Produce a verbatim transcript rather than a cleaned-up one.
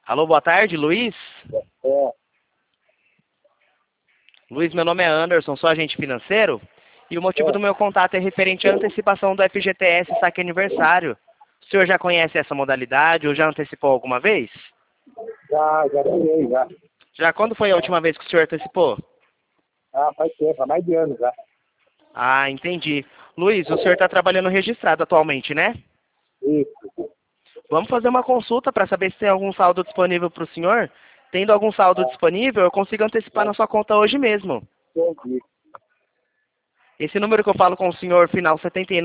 Alô, boa tarde, Luiz? É. Luiz, meu nome é Anderson, sou agente financeiro. E o motivo É. do meu contato é referente à antecipação do F G T S Saque Aniversário. O senhor já conhece essa modalidade ou já antecipou alguma vez? Já, já tirei, já. Já quando foi a última vez que o senhor antecipou? Ah, faz tempo, há mais de anos já. Ah, entendi. Luiz, o senhor está trabalhando registrado atualmente, né? Isso. Vamos fazer uma consulta para saber se tem algum saldo disponível para o senhor. Tendo algum saldo disponível, eu consigo antecipar na sua conta hoje mesmo. Entendi. Esse número que eu falo com o senhor, final setenta e nove.